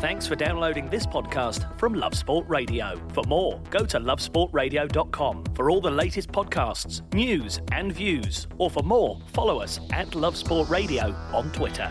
Thanks for downloading this podcast from Love Sport Radio. For more, go to lovesportradio.com for all the latest podcasts, news and views. Or for more, follow us at Love Sport Radio on Twitter.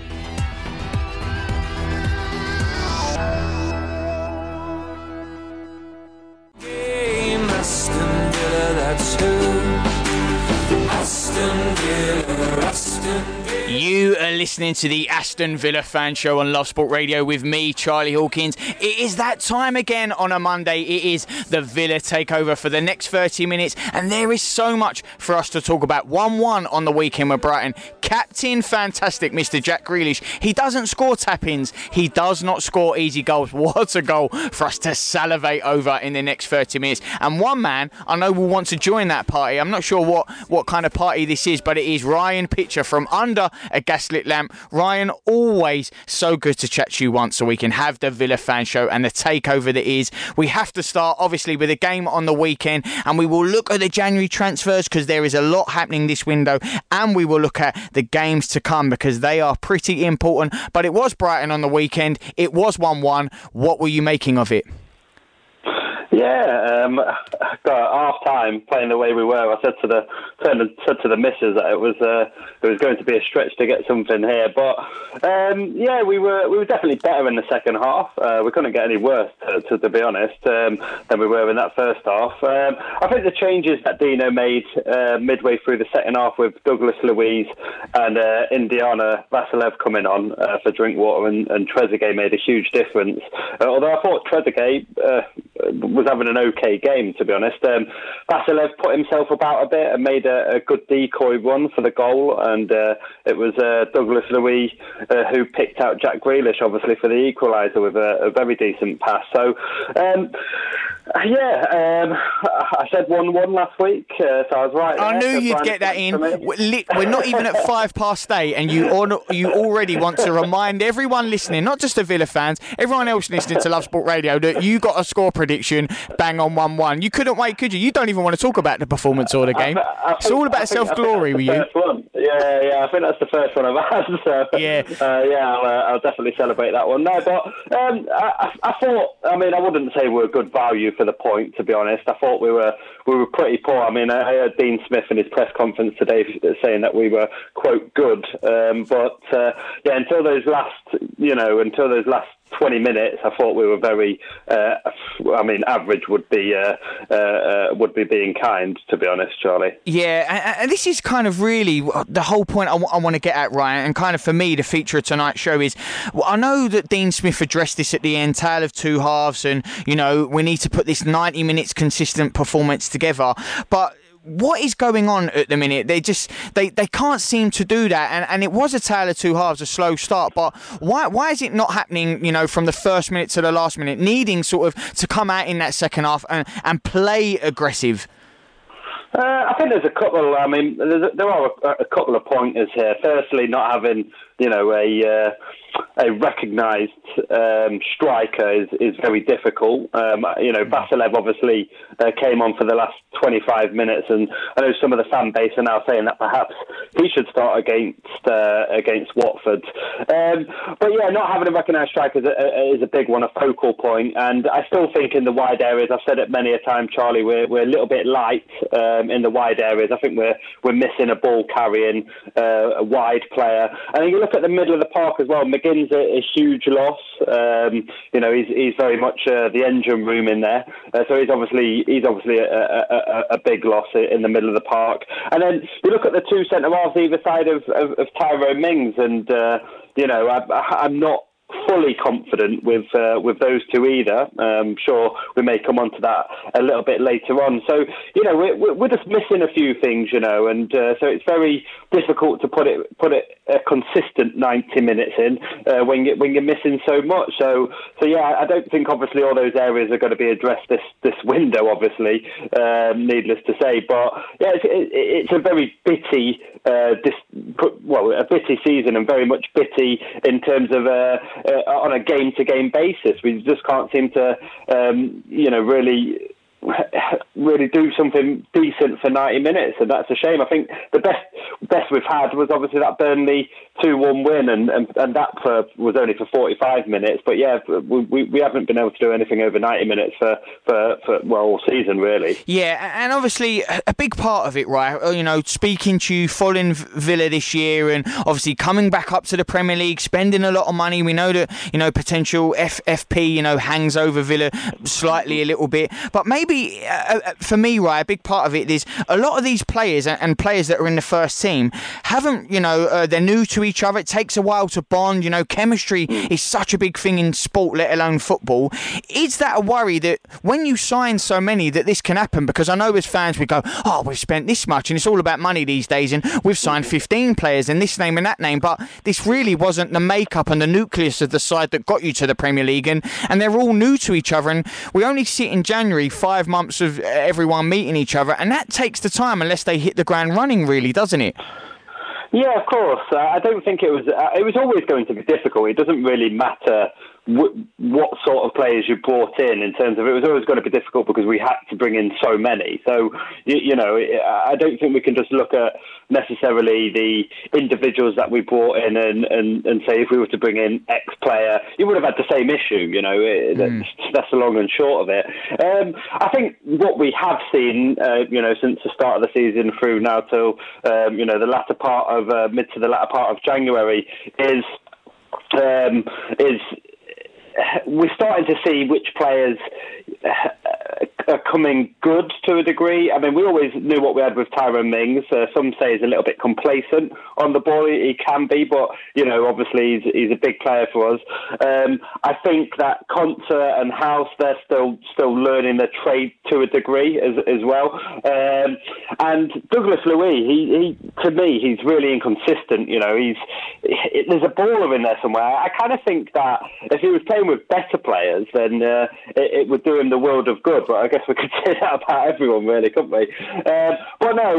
Game Aston Villa, that's who. Aston Villa, Aston Villa. You are listening to the Aston Villa Fan Show on Love Sport Radio with me, Charlie Hawkins. It is that time again on a Monday. It is the Villa takeover for the next 30 minutes, and there is so much for us to talk about. 1-1 on the weekend with Brighton. Captain fantastic, Mr. Jack Grealish. He doesn't score tap-ins. He does not score easy goals. What a goal for us to salivate over in the next 30 minutes. And one man I know will want to join that party. I'm not sure what kind of party this is, but it is Ryan Pitcher from Under a Gaslit Lamp. Ryan, always so good to chat to you once so we can have the Villa Fan Show and the takeover that is. We have to start obviously with a game on the weekend, and we will look at the January transfers because there is a lot happening this window, and we will look at the games to come because they are pretty important. But it was Brighton on the weekend. It was 1-1. What were you making of it? Yeah, half time playing the way we were. I said to the missus that it was going to be a stretch to get something here, but we were definitely better in the second half. We couldn't get any worse, to be honest, than we were in that first half. I think the changes that Dino made midway through the second half with Douglas Luiz and Indiana Vasilev coming on for Drinkwater and Trezeguet made a huge difference. Although I thought Trezeguet was having an okay game, to be honest. Vasilev put himself about a bit and made a good decoy run for the goal, and it was Douglas Luiz who picked out Jack Grealish, obviously, for the equaliser with a very decent pass. So, I said 1-1 last week, so I was right. I knew you'd get that in. We're not even at 8:05, and you already want to remind everyone listening, not just the Villa fans, everyone else listening to Love Sport Radio, that you got a score prediction bang on 1-1. You couldn't wait, could you? You don't even want to talk about the performance or the game. It's all about self-glory with you. Yeah, I think that's the first one I've had. So, yeah, I'll definitely celebrate that one. No, but I thought, I wouldn't say we were good value for the point, to be honest. I thought we were pretty poor. I heard Dean Smith in his press conference today saying that we were, quote, good. Until those last 20 minutes, I thought we were very. Average would be being kind, to be honest, Charlie. Yeah, and this is kind of really the whole point I want to get at, Ryan. And kind of for me, the feature of tonight's show is, I know that Dean Smith addressed this at the end, tale of two halves, and we need to put this 90 minutes consistent performance together, but what is going on at the minute? They can't seem to do that, and it was a tale of two halves, a slow start. But why is it not happening? From the first minute to the last minute, needing sort of to come out in that second half and play aggressive. I think there's a couple. There are a couple of pointers here. Firstly, not having a recognised striker is very difficult. Vasilev obviously came on for the last 25 minutes, and I know some of the fan base are now saying that perhaps he should start against Watford. Not having a recognised striker is a big one, a focal point. And I still think in the wide areas, I've said it many a time, Charlie, we're a little bit light in the wide areas. I think we're missing a ball carrying a wide player. And then you look at the middle of the park as well. McGinn's a huge loss. He's very much the engine room in there. So he's obviously a big loss in the middle of the park. And then you look at the two centre halves either side of Tyrone Mings, and I'm not fully confident with those two either. Sure, we may come on to that a little bit later on. So, we're just missing a few things, and so it's very difficult to put it a consistent 90 minutes in when you're missing so much. So yeah, I don't think obviously all those areas are going to be addressed this window, obviously, needless to say. But yeah, it's a very bitty, a bitty season, and very much bitty in terms of on a game-to-game basis. We just can't seem to, really do something decent for 90 minutes, and that's a shame. I think the best we've had was obviously that Burnley 2-1 win, and that was only for 45 minutes. But yeah, we haven't been able to do anything over 90 minutes for all season really. Yeah, and obviously a big part of it, right? You know, speaking to you, following Villa this year, and obviously coming back up to the Premier League, spending a lot of money. We know that, you know, potential FFP, you know, hangs over Villa slightly a little bit. But maybe for me, right, a big part of it is a lot of these players and players that are in the first team haven't, you know, they're new to each other. It takes a while to bond. You know, chemistry is such a big thing in sport, let alone football. Is that a worry that when you sign so many that this can happen? Because I know as fans we go, oh, we've spent this much, and it's all about money these days, and we've signed 15 players and this name and that name, but this really wasn't the makeup and the nucleus of the side that got you to the Premier League, and they're all new to each other, and we only sit in January, 5 months of everyone meeting each other, and that takes the time unless they hit the ground running, really, doesn't it? Yeah, of course. I don't think it was always going to be difficult. It doesn't really matter what sort of players you brought in terms of, it was always going to be difficult because we had to bring in so many. So, you know, I don't think we can just look at necessarily the individuals that we brought in and say if we were to bring in X player, you would have had the same issue, you know. That's the long and short of it. I think what we have seen, you know, since the start of the season through now till, you know, the latter part of, mid to the latter part of January is we're starting to see which players are coming good to a degree. I mean, we always knew what we had with Tyrone Mings. Some say he's a little bit complacent on the ball. He can be, but, you know, obviously he's a big player for us. I think that Konsa and House, they're still learning their trade to a degree as well. And Douglas Louis, he to me, he's really inconsistent. You know, there's a baller in there somewhere. I kind of think that if he was playing with better players, then it would do him the world of good. But I guess we could say that about everyone, really, couldn't we? But no,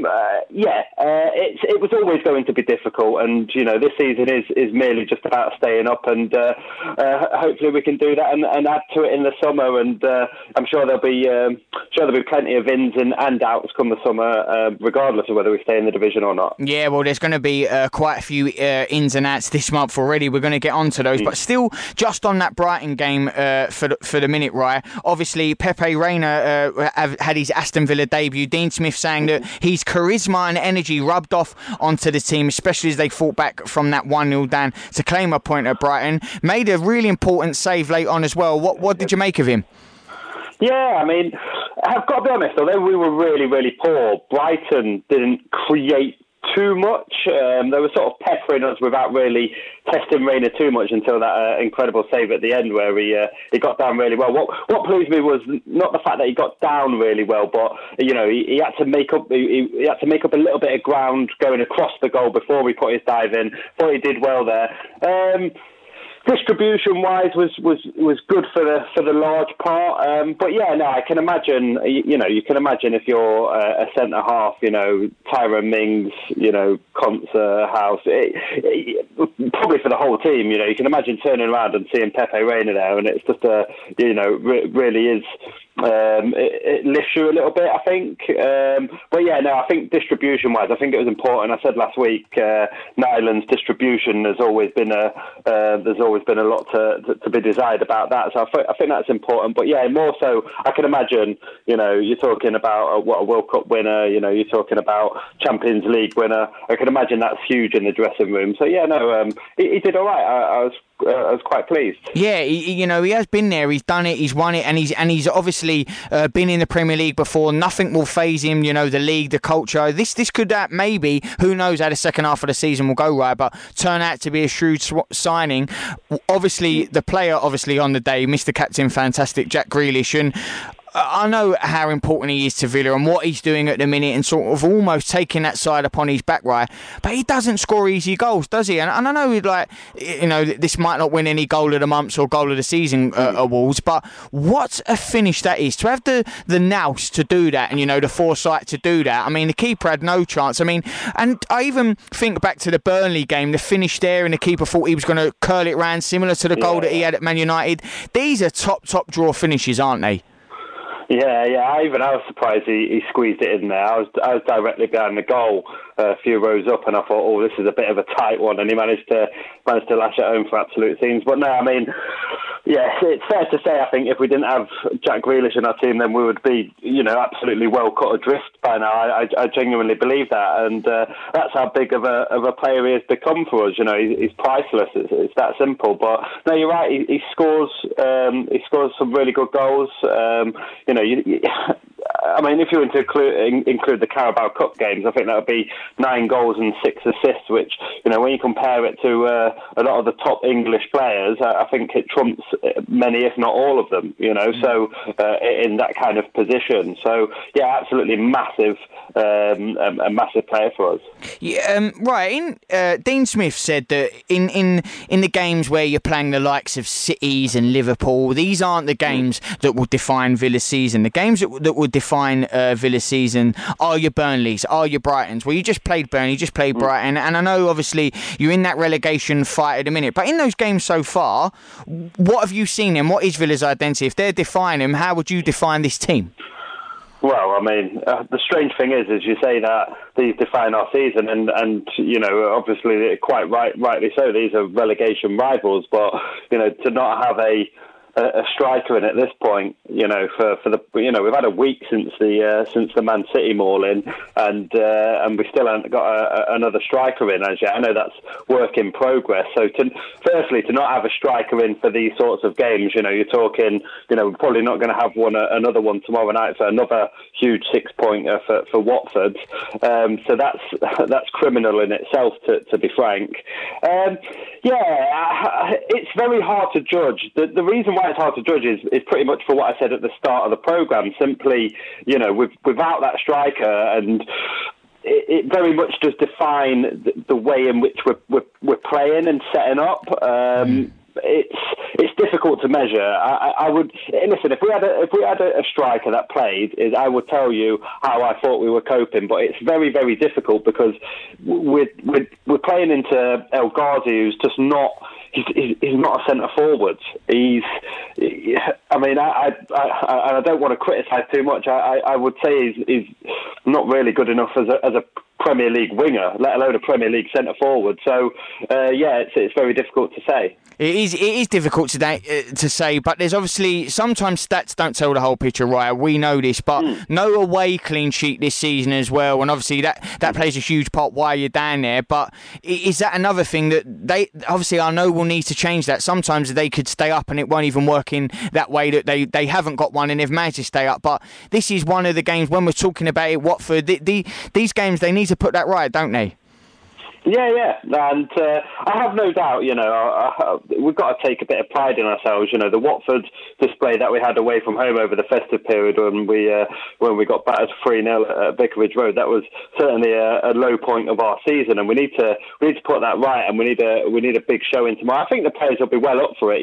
it was always going to be difficult, and you know, this season is merely just about staying up, and hopefully we can do that and add to it in the summer. And I'm sure there'll be plenty of ins and outs come the summer, regardless of whether we stay in the division or not. Yeah, well, there's going to be quite a few ins and outs this month already. We're going to get onto those, but still, just on that Brighton game for the minute, right? Obviously, Pepe Reina had his Aston Villa debut. Dean Smith saying that his charisma and energy rubbed off onto the team, especially as they fought back from that 1-0 down to claim a point at Brighton. Made a really important save late on as well. What did you make of him? Yeah, I mean, I've got to be honest, although we were really, really poor, Brighton didn't create too much. They were sort of peppering us without really testing Reina too much until that incredible save at the end where he got down really well. What pleased me was not the fact that he got down really well, but you know, he had to make up he had to make up a little bit of ground going across the goal before he put his dive in. Thought he did well there. Distribution-wise was good for the large part, but yeah, no, I can imagine. You know, you can imagine if you're a centre half, you know, Tyrone Mings, you know, Konsa, House, probably for the whole team. You know, you can imagine turning around and seeing Pepe Reina there, and it's just you know, really is. It lifts you a little bit, I think. But yeah, no, I think distribution-wise, I think it was important. I said last week, Nyland's distribution has always been there's always been a lot to be desired about that. So I think that's important. But yeah, more so, I can imagine, you know, you're talking about a World Cup winner, you know, you're talking about Champions League winner. I can imagine that's huge in the dressing room. So yeah, no, he did all right. I was quite pleased. Yeah, you know, he has been there, he's done it, he's won it, and he's obviously been in the Premier League before. Nothing will faze him, you know, the league, the culture. This could maybe, who knows how the second half of the season will go, right, but turn out to be a shrewd signing. Obviously, the player, obviously, on the day, Mr. Captain Fantastic, Jack Grealish, and I know how important he is to Villa and what he's doing at the minute and sort of almost taking that side upon his back, right? But he doesn't score easy goals, does he? And I know, like, you know, this might not win any goal of the month or goal of the season awards, but what a finish that is. To have the nous to do that and, you know, the foresight to do that. I mean, the keeper had no chance. I mean, and I even think back to the Burnley game, the finish there, and the keeper thought he was going to curl it round, similar to the goal that he had at Man United. These are top draw finishes, aren't they? I was surprised he squeezed it in there. I was directly behind the goal, a few rows up, and I thought, oh, this is a bit of a tight one, and he managed to lash it home for absolute scenes. But no, I mean, yeah, it's fair to say, I think if we didn't have Jack Grealish in our team, then we would be, absolutely well cut adrift by now. I genuinely believe that, and that's how big of a player he has become for us. He's priceless. It's that simple. But no, you're right. He scores. He scores some really good goals. I mean, if you were to include the Carabao Cup games, I think that would be 9 goals and 6 assists, which, when you compare it to a lot of the top English players, I think it trumps many, if not all of them, so in that kind of position. So, yeah, absolutely massive, a massive player for us. Yeah, right. Dean Smith said that in the games where you're playing the likes of Cities and Liverpool, these aren't the games that will define Villa's season. The games that will define Villa's season are your Burnleys, are your Brightons. Well, you just played Burnley, you just played Brighton, and I know obviously you're in that relegation fight at the minute, but in those games so far, what have you seen in? What is Villa's identity? If they're defining him, how would you define this team? Well, I mean, the strange thing is you say that these define our season, and obviously quite rightly so. These are relegation rivals, but to not have a striker in at this point, for the we've had a week since the Man City mauling, and we still haven't got another striker in as yet. I know that's work in progress. So firstly, to not have a striker in for these sorts of games, you're talking, we're probably not going to have another one tomorrow night for another huge 6-pointer for Watford. So that's criminal in itself, to be frank. It's very hard to judge. The reason why it's hard to judge is pretty much for what I said at the start of the programme. Simply, without that striker, and it very much does define the way in which we're playing and setting up. It's difficult to measure. I would listen, if we had a striker that played, I would tell you how I thought we were coping. But it's very, very difficult because we're playing into El Ghazi, who's just not. He's not a centre forward. I don't want to criticise too much. I would say he's not really good enough as a Premier League winger, let alone a Premier League centre forward. So, it's very difficult to say. It is difficult to say, but there's obviously sometimes stats don't tell the whole picture, right? We know this, but no away clean sheet this season as well, and obviously that plays a huge part why you're down there. But is that another thing that they obviously I know will need to change that? Sometimes they could stay up and it won't even work in that way, that they haven't got one and they've managed to stay up. But this is one of the games when we're talking about it, Watford, these games, they need to put that right, don't they? Yeah, and I have no doubt, we've got to take a bit of pride in ourselves. The Watford display that we had away from home over the festive period when we got battered 3-0 at Vicarage Road, that was certainly a low point of our season, and we need to put that right, and we need a big showing tomorrow. I think the players will be well up for it,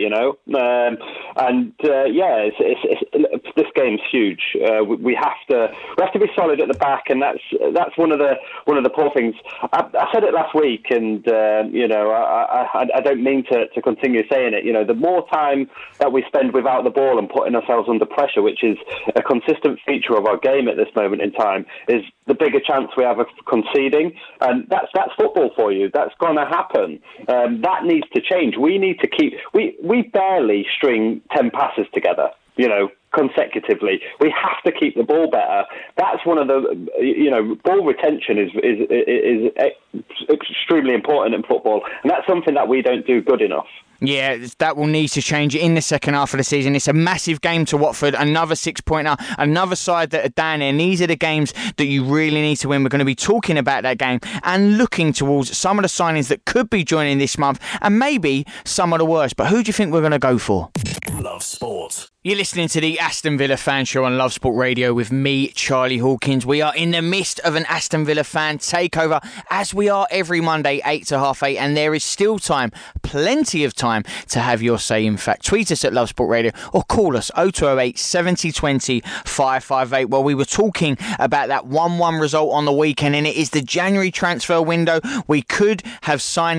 this game's huge. We have to be solid at the back, and that's one of the poor things. I said it last week, and I don't mean to continue saying it. The more time that we spend without the ball and putting ourselves under pressure, which is a consistent feature of our game at this moment in time, is the bigger chance we have of conceding. And that's football for you. That's going to happen. That needs to change. We need to keep. We barely string 10 passes together, consecutively. We have to keep the ball better. That's one of the, ball retention is extremely important in football, and that's something that we don't do good enough. Yeah, that will need to change in the second half of the season. It's a massive game to Watford, another 6-pointer, another side that are down there. And these are the games that you really need to win. We're going to be talking about that game and looking towards some of the signings that could be joining this month and maybe some of the worst. But who do you think we're going to go for? Love Sport. You're listening to the Aston Villa Fan Show on Love Sport Radio with me, Charlie Hawkins. We are in the midst of an Aston Villa fan takeover, as we are every Monday, 8 to half 8, and there is still time, plenty of time, to have your say. In fact, tweet us at Love Sport Radio or call us 0208 70 20 558. Well, we were talking about that 1-1 result on the weekend, and it is the January transfer window. We could have signings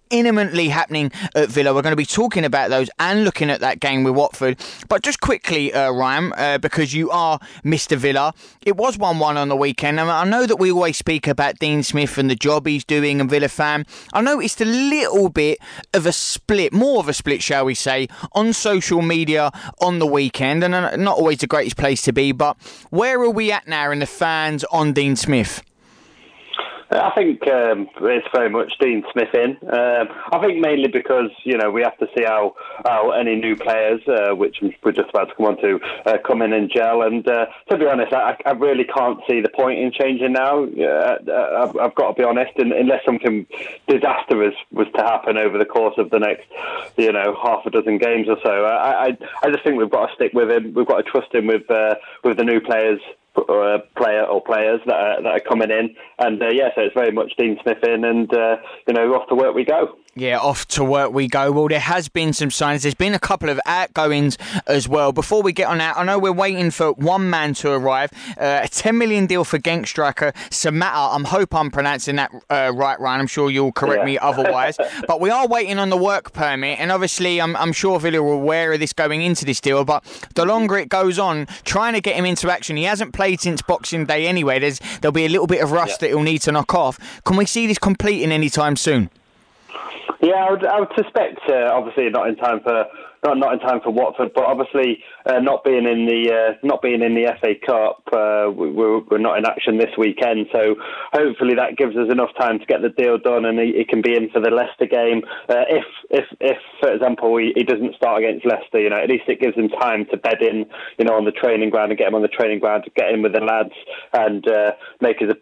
imminently happening at Villa. We're going to be talking about those and looking at that game with Watford. But just quickly, Ryan, because you are Mr. Villa, it was 1-1 on the weekend. I know that we always speak about Dean Smith and the job he's doing and Villa fan. I noticed a little bit of a split, more of a split, shall we say, on social media on the weekend. And not always the greatest place to be, but where are we at now in the fans on Dean Smith? I think it's very much Dean Smith in. I think mainly because, we have to see how any new players, which we're just about to come on to, come in and gel. And to be honest, I really can't see the point in changing now. I've got to be honest, unless something disastrous was to happen over the course of the next, half a dozen games or so. I just think we've got to stick with him. We've got to trust him with the new players. Players that are coming in, and so it's very much Dean Smith in, and off to work we go. Yeah, off to work we go. Well, there has been some signs. There's been a couple of outgoings as well. Before we get on that, I know we're waiting for one man to arrive. A 10 million deal for Genk striker Samatta. I hope I'm pronouncing that right, Ryan. I'm sure you'll correct me otherwise. But we are waiting on the work permit, and obviously I'm sure Villa are aware of this going into this deal. But the longer it goes on, trying to get him into action, he hasn't played since Boxing Day anyway. There'll be a little bit of rust that he'll need to knock off. Can we see this completing anytime soon? Yeah, I would suspect. Obviously, not in time for Watford, but obviously not being in the FA Cup, we're not in action this weekend. So hopefully that gives us enough time to get the deal done, and he can be in for the Leicester game. If for example he doesn't start against Leicester, at least it gives him time to bed in, on the training ground and get him on the training ground to get in with the lads and make his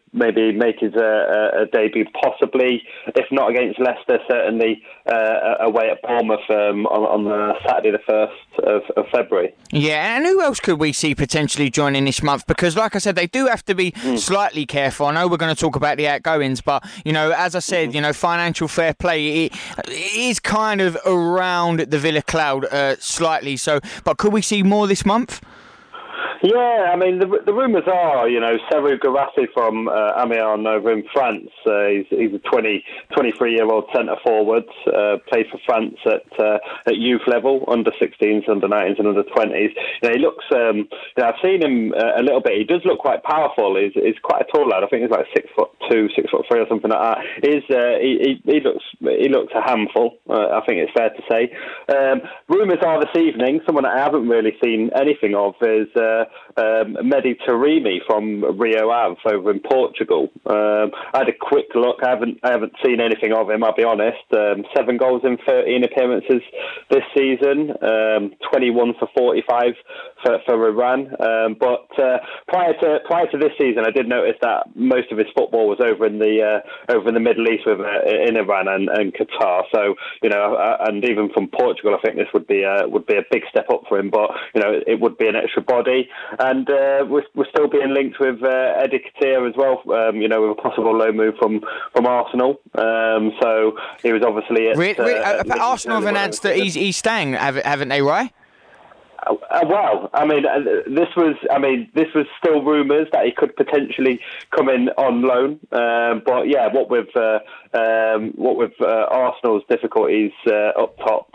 debut possibly. If not against Leicester, certainly away at Bournemouth on the Saturday the 1st of February. Yeah, and who else could we see potentially joining this month? Because like I said, they do have to be slightly careful. I know we're going to talk about the outgoings, but, as I said, financial fair play, it is kind of around the Villa cloud slightly. So, but could we see more this month? Yeah, I mean, the rumours are, Serhou Guirassy from Amiens over in France. He's a 23-year-old centre-forward, played for France at youth level, under 16s, under 19s and under 20s. He looks, I've seen him a little bit. He does look quite powerful. He's quite a tall lad. I think he's like 6'2", 6'3" or something like that. He looks a handful, I think it's fair to say. Rumours are this evening, someone that I haven't really seen anything of is Mehdi Taremi from Rio Ave over in Portugal. I had a quick look. I haven't seen anything of him, I'll be honest. 7 goals in 13 appearances this season, 21 for 45 for Iran. But prior to this season, I did notice that most of his football was over in the Middle East in Iran and Qatar. So and even from Portugal, I think this would be a big step up for him. But it would be an extra body. And we're still being linked with Eddie Nketiah as well, with a possible loan move from Arsenal. So he was obviously at Arsenal have announced that he's staying, haven't they, right? Well, this was still rumours that he could potentially come in on loan. But yeah, what with Arsenal's difficulties up top,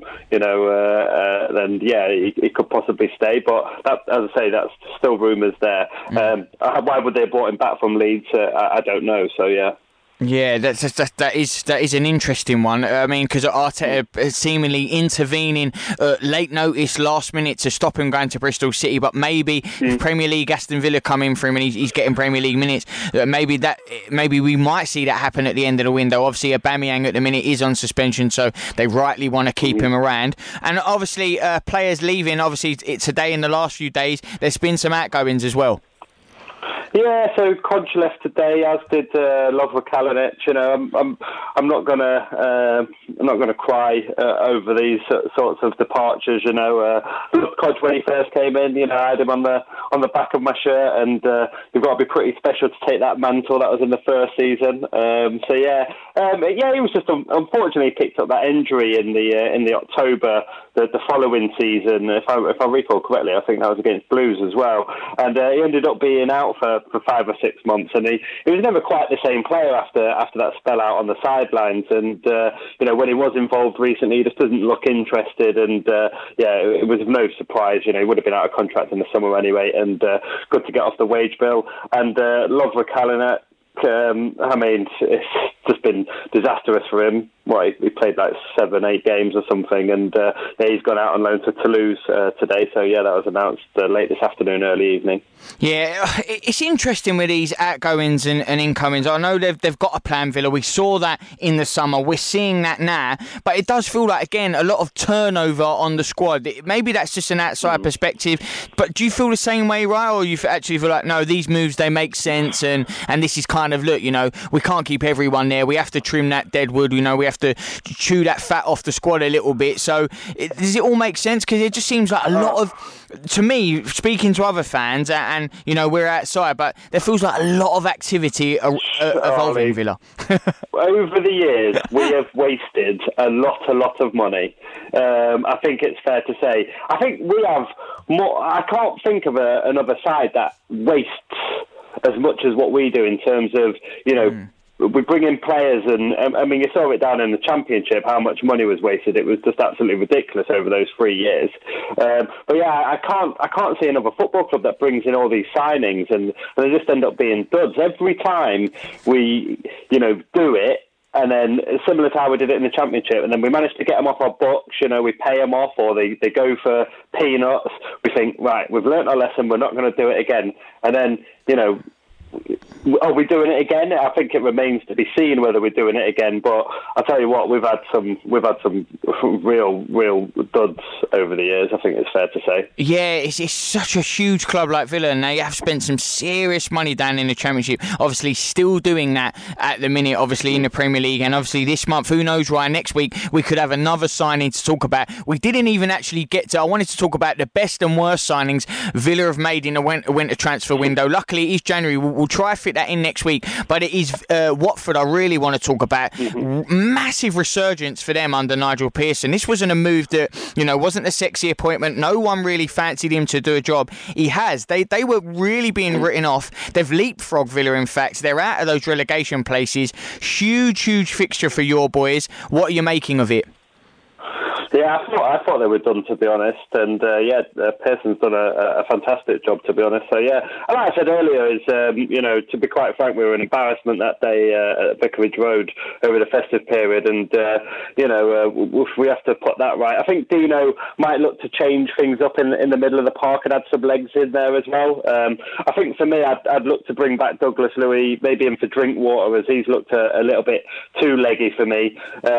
then yeah, he could possibly stay. But that, as I say, that's still rumours there. Why would they have brought him back from Leeds? I don't know. So yeah. Yeah, that is an interesting one. Because Arteta seemingly intervening late notice, last minute to stop him going to Bristol City. But maybe if Premier League Aston Villa come in for him and he's getting Premier League minutes, maybe we might see that happen at the end of the window. Obviously, Aubameyang at the minute is on suspension, so they rightly want to keep him around. And obviously, players leaving. Obviously, today in the last few days, there's been some outgoings as well. Yeah, so Kodj left today, as did Lovro Kalinic. I'm not gonna cry over these sorts of departures. Kodj, when he first came in, I had him on the back of my shirt, and you've got to be pretty special to take that mantle. That was in the first season. He was just unfortunately picked up that injury in the October the following season, if I recall correctly, I think that was against Blues as well. And he ended up being out for 5 or 6 months, and he was never quite the same player after that spell out on the sidelines. And when he was involved recently, he just doesn't look interested. And it was no surprise. He would have been out of contract in the summer anyway, and good to get off the wage bill. And Lovre Kalinic, it's just been disastrous for him. He played like 7-8 games or something, and he's gone out on loan to Toulouse today. So that was announced late this afternoon, early evening. Yeah, it's interesting with these outgoings and incomings. I know they've got a plan, Villa. We saw that in the summer. We're seeing that now, but it does feel like, again, a lot of turnover on the squad. Maybe that's just an outside perspective, but do you feel the same way, right? Or you actually feel like, no, these moves, they make sense, and this is kind of, look, we can't keep everyone there. We have to trim that dead wood. We have to chew that fat off the squad a little bit. So does it all make sense? Because it just seems like a lot of, to me, speaking to other fans, and we're outside, but there feels like a lot of activity evolving Villa. Over the years, we have wasted a lot of money. I think it's fair to say. I think we have more. I can't think of another side that wastes as much as what we do in terms of, we bring in players, and you saw it down in the Championship, how much money was wasted. It was just absolutely ridiculous over those 3 years. I can't see another football club that brings in all these signings, and they just end up being duds every time we, do it. And then, similar to how we did it in the Championship, and then we managed to get them off our books, we pay them off, or they go for peanuts. We think, right, we've learnt our lesson, we're not going to do it again. And then, are we doing it again? I think it remains to be seen whether we're doing it again. But I'll tell you what, we've had some real duds over the years. I think it's fair to say. Yeah, it's such a huge club like Villa, and they have spent some serious money down in the Championship. Obviously, still doing that at the minute. Obviously in the Premier League, and obviously this month, who knows? Ryan, next week we could have another signing to talk about. We didn't even actually get to. I wanted to talk about the best and worst signings Villa have made in the winter transfer window. Luckily, it is January. We'll try to fit that in next week, but it is Watford I really want to talk about. Massive resurgence for them under Nigel Pearson. This wasn't a move that wasn't a sexy appointment. No one really fancied him to do a job. He has. They were really being written off. They've leapfrogged Villa. In fact, they're out of those relegation places. Huge fixture for your boys. What are you making of it? Yeah, I thought they were done, to be honest, and Pearson's done a fantastic job, to be honest. So and like I said earlier, is to be quite frank, we were an embarrassment that day at Vicarage Road over the festive period, and we have to put that right. I think Dino might look to change things up in the middle of the park and add some legs in there as well. I think for me, I'd look to bring back Douglas Luiz, maybe in for Drinkwater, as he's looked a little bit too leggy for me,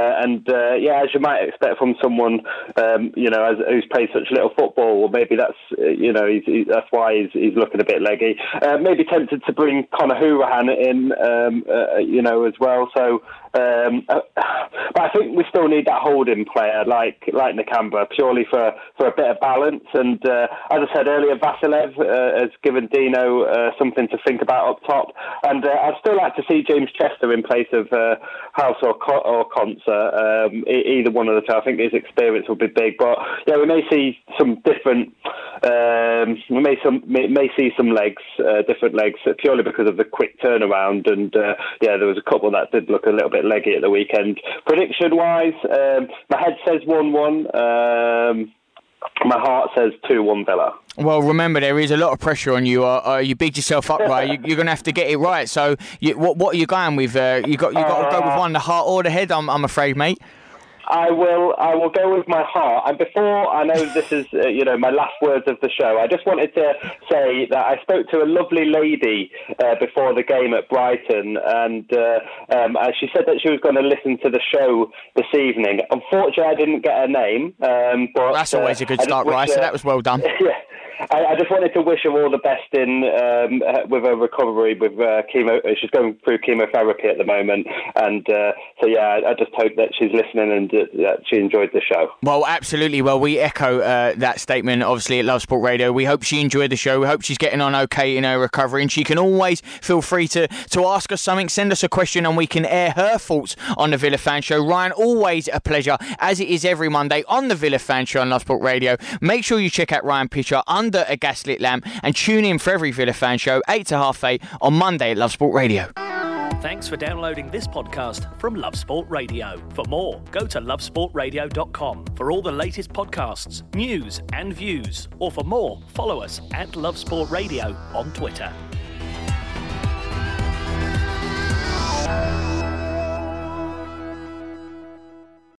as you might expect from someone. Who's played such little football, or maybe that's that's why he's looking a bit leggy. Maybe tempted to bring Conor Hourihane in, as well. So, but I think we still need that holding player like Nakamba, purely for a bit of balance. And as I said earlier, Vasilev has given Dino something to think about up top. And I'd still like to see James Chester in place of House or Konsa. Either one of the two. I think his experience will be big, but we may see some different. We may see some legs, different legs, purely because of the quick turnaround. And there was a couple that did look a little bit leggy at the weekend. Prediction-wise, my head says 1-1. My heart says 2-1 Villa. Well, remember, there is a lot of pressure on you. You bigged yourself up, right? You're going to have to get it right. So, what are you going with? You got to go with one, the heart or the head. I'm afraid, mate. I will go with my heart. And before, I know this is my last words of the show, I just wanted to say that I spoke to a lovely lady before the game at Brighton, and she said that she was going to listen to the show this evening. Unfortunately, I didn't get her name. But that's always a good start, right? So that was well done. Yeah. I just wanted to wish her all the best with her recovery with chemo. She's going through chemotherapy at the moment, and I just hope that she's listening and that she enjoyed the show. Well, absolutely. Well, we echo that statement, obviously, at Love Sport Radio. We hope she enjoyed the show. We hope she's getting on okay in her recovery, and she can always feel free to ask us something, send us a question, and we can air her thoughts on the Villa Fan Show. Ryan, always a pleasure, as it is every Monday on the Villa Fan Show on Love Sport Radio. Make sure you check out Ryan Pitcher under a gaslit lamp and tune in for every Villa Fan Show 8 to half 8 on Monday at Love Sport Radio. Thanks for downloading this podcast from Love Sport Radio. For more, go to lovesportradio.com for all the latest podcasts, news and views. Or for more, follow us at Love Sport Radio on Twitter.